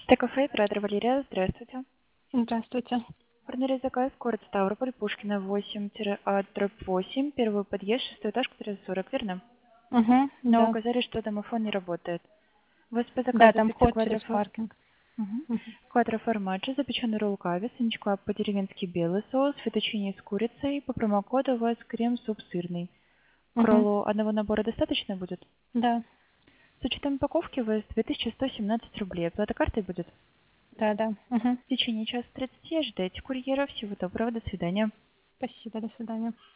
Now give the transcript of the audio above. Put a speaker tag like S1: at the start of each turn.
S1: Стекафе, оператор Валерия, здравствуйте.
S2: Здравствуйте.
S1: Формируя заказ, город Ставрополь, Пушкина, 8-8, первый подъезд, шестой этаж, квартира 40, верно?
S2: Угу,
S1: Но
S2: да.
S1: указали, что домофон не работает. У вас по
S2: Да,
S1: заказу
S2: там
S1: пицца
S2: вход через
S1: квадро,
S2: паркинг. Мгм.
S1: квадро формаджо, запеченный ролл кави, сыничку по-деревенски белый соус, фетучини с курицей, по промокоду у вас крем-суп сырный. К
S2: Мгм.
S1: роллу одного набора достаточно будет?
S2: Да,
S1: С учетом упаковки у вас 2117 рублей, оплата картой будет?
S2: да, да. Мгм.
S1: В течение часа 30 ожидайте курьера. Всего доброго, до свидания.
S2: Спасибо, до свидания.